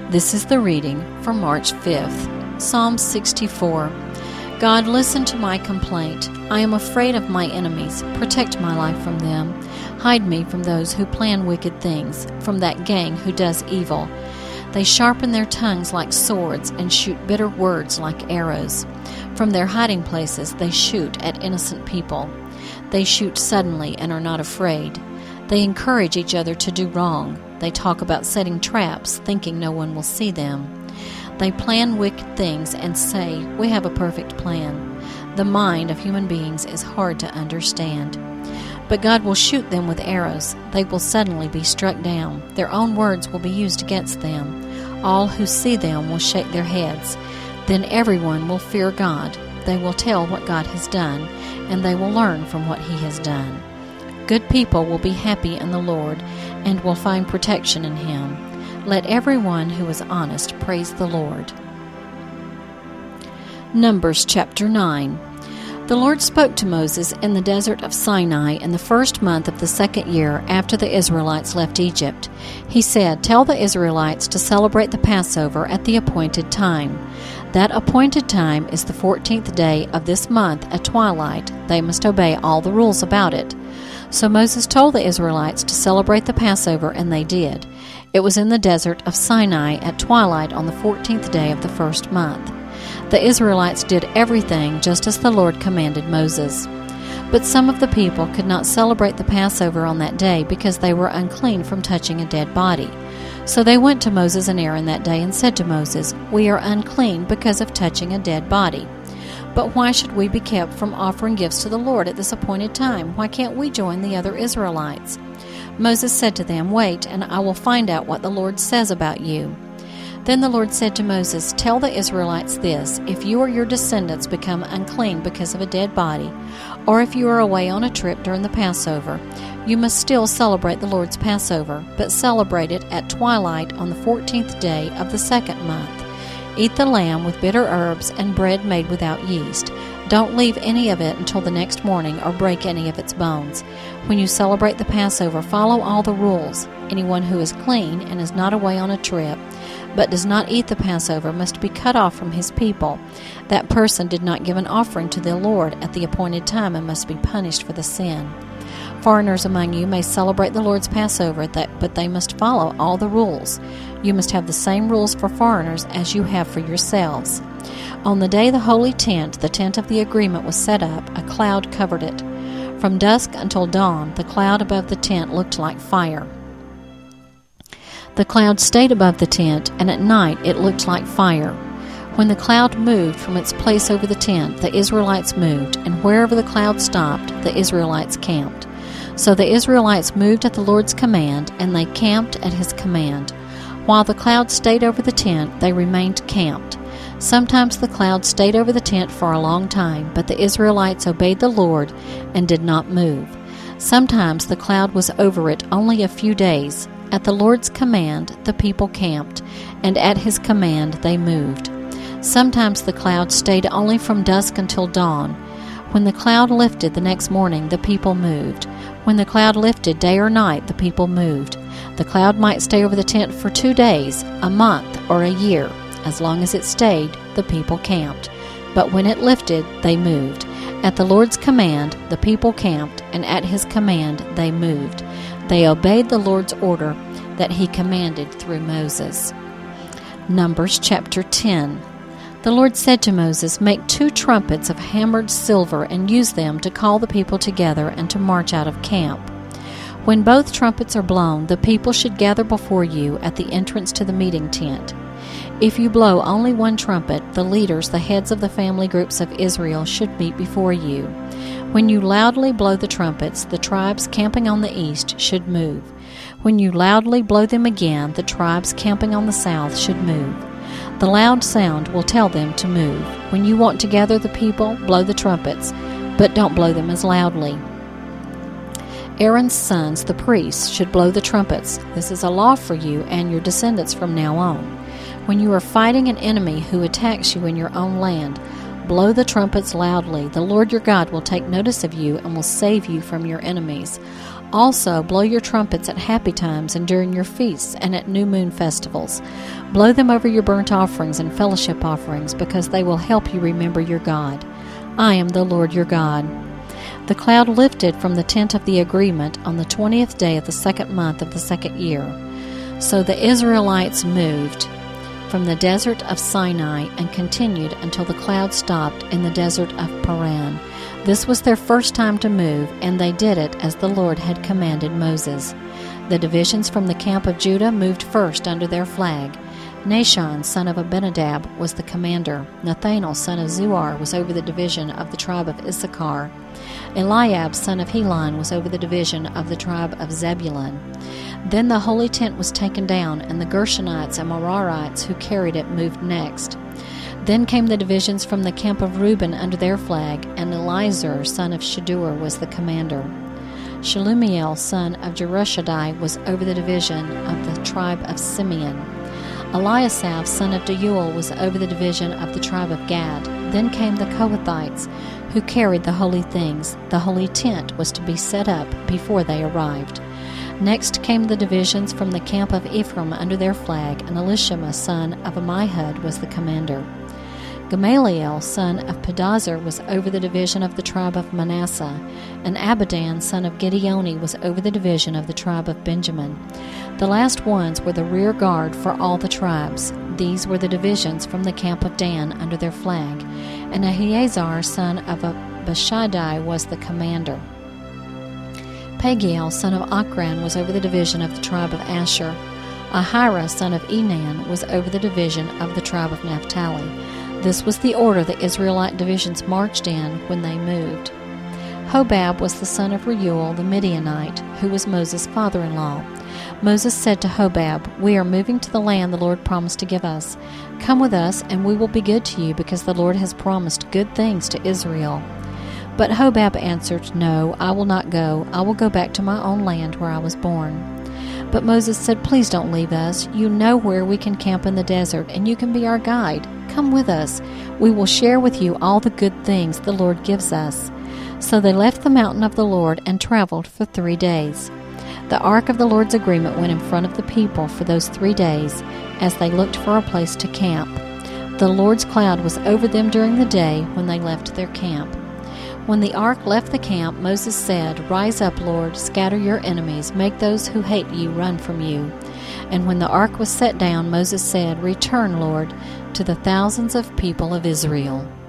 This is the reading for March 5th, Psalm 64. God, listen to my complaint. I am afraid of my enemies. Protect my life from them. Hide me from those who plan wicked things, from that gang who does evil. They sharpen their tongues like swords and shoot bitter words like arrows. From their hiding places they shoot at innocent people. They shoot suddenly and are not afraid. They encourage each other to do wrong. They talk about setting traps, thinking no one will see them. They plan wicked things and say, "We have a perfect plan." The mind of human beings is hard to understand. But God will shoot them with arrows. They will suddenly be struck down. Their own words will be used against them. All who see them will shake their heads. Then everyone will fear God. They will tell what God has done, and they will learn from what He has done. Good people will be happy in the Lord and will find protection in Him. Let everyone who is honest praise the Lord. Numbers chapter 9. The Lord spoke to Moses in the desert of Sinai in the first month of the second year after the Israelites left Egypt. He said, "Tell the Israelites to celebrate the Passover at the appointed time. That appointed time is the 14th day of this month at twilight. They must obey all the rules about it." So Moses told the Israelites to celebrate the Passover, and they did. It was in the desert of Sinai at twilight on the 14th day of the first month. The Israelites did everything just as the Lord commanded Moses. But some of the people could not celebrate the Passover on that day because they were unclean from touching a dead body. So they went to Moses and Aaron that day and said to Moses, "We are unclean because of touching a dead body. But why should we be kept from offering gifts to the Lord at this appointed time? Why can't we join the other Israelites?" Moses said to them, "Wait, and I will find out what the Lord says about you." Then the Lord said to Moses, "Tell the Israelites this, if you or your descendants become unclean because of a dead body, or if you are away on a trip during the Passover, you must still celebrate the Lord's Passover, but celebrate it at twilight on the 14th day of the second month. Eat the lamb with bitter herbs and bread made without yeast. Don't leave any of it until the next morning or break any of its bones. When you celebrate the Passover, follow all the rules. Anyone who is clean and is not away on a trip, but does not eat the Passover, must be cut off from his people. That person did not give an offering to the Lord at the appointed time and must be punished for the sin. Foreigners among you may celebrate the Lord's Passover, but they must follow all the rules. You must have the same rules for foreigners as you have for yourselves. On the day the holy tent, the tent of the agreement, was set up, a cloud covered it. From dusk until dawn, the cloud above the tent looked like fire. The cloud stayed above the tent, and at night it looked like fire. When the cloud moved from its place over the tent, the Israelites moved, and wherever the cloud stopped, the Israelites camped. So the Israelites moved at the Lord's command, and they camped at His command. While the cloud stayed over the tent, they remained camped. Sometimes the cloud stayed over the tent for a long time, but the Israelites obeyed the Lord and did not move. Sometimes the cloud was over it only a few days. At the Lord's command, the people camped, and at His command they moved. Sometimes the cloud stayed only from dusk until dawn. When the cloud lifted the next morning, the people moved. When the cloud lifted day or night, the people moved. The cloud might stay over the tent for 2 days, a month, or a year. As long as it stayed, the people camped. But when it lifted, they moved. At the Lord's command, the people camped, and at His command, they moved. They obeyed the Lord's order that He commanded through Moses. Numbers chapter 10. The Lord said to Moses, "Make 2 trumpets of hammered silver and use them to call the people together and to march out of camp. When both trumpets are blown, the people should gather before you at the entrance to the meeting tent. If you blow only one trumpet, the leaders, the heads of the family groups of Israel, should meet before you. When you loudly blow the trumpets, the tribes camping on the east should move. When you loudly blow them again, the tribes camping on the south should move. The loud sound will tell them to move. When you want to gather the people, blow the trumpets, but don't blow them as loudly. Aaron's sons, the priests, should blow the trumpets. This is a law for you and your descendants from now on. When you are fighting an enemy who attacks you in your own land, blow the trumpets loudly. The Lord your God will take notice of you and will save you from your enemies. Also, blow your trumpets at happy times and during your feasts and at new moon festivals. Blow them over your burnt offerings and fellowship offerings, because they will help you remember your God. I am the Lord your God. The cloud lifted from the tent of the agreement on the 20th day of the 2nd month of the 2nd year. So the Israelites moved from the desert of Sinai and continued until the cloud stopped in the desert of Paran. This was their first time to move, and they did it as the Lord had commanded Moses. The divisions from the camp of Judah moved first under their flag. Nahshon, son of Abinadab, was the commander. Nathanael, son of Zuar, was over the division of the tribe of Issachar. Eliab, son of Helon, was over the division of the tribe of Zebulun. Then the holy tent was taken down, and the Gershonites and Merarites who carried it moved next. Then came the divisions from the camp of Reuben under their flag, and Elizur, son of Shedeur, was the commander. Shelumiel, son of Jerushaddai, was over the division of the tribe of Simeon. Eliasaph, son of Deuel, was over the division of the tribe of Gad. Then came the Kohathites, who carried the holy things. The holy tent was to be set up before they arrived. Next came the divisions from the camp of Ephraim under their flag, and Elishama, son of Ammihud, was the commander. Gamaliel, son of Pedazur, was over the division of the tribe of Manasseh, and Abidan, son of Gideoni, was over the division of the tribe of Benjamin. The last ones were the rear guard for all the tribes. These were the divisions from the camp of Dan under their flag, and Ahiezer, son of Abishadai, was the commander. Pagiel, son of Ochran, was over the division of the tribe of Asher. Ahira, son of Enan, was over the division of the tribe of Naphtali. This was the order the Israelite divisions marched in when they moved. Hobab was the son of Reuel the Midianite, who was Moses' father-in-law. Moses said to Hobab, "We are moving to the land the Lord promised to give us. Come with us, and we will be good to you, because the Lord has promised good things to Israel." But Hobab answered, "No, I will not go. I will go back to my own land where I was born." But Moses said, "Please don't leave us. You know where we can camp in the desert, and you can be our guide. Come with us. We will share with you all the good things the Lord gives us." So they left the mountain of the Lord and traveled for 3 days. The ark of the Lord's agreement went in front of the people for those 3 days, as they looked for a place to camp. The Lord's cloud was over them during the day when they left their camp. When the ark left the camp, Moses said, "Rise up, Lord, scatter your enemies, make those who hate you run from you." And when the ark was set down, Moses said, "Return, Lord, to the thousands of people of Israel."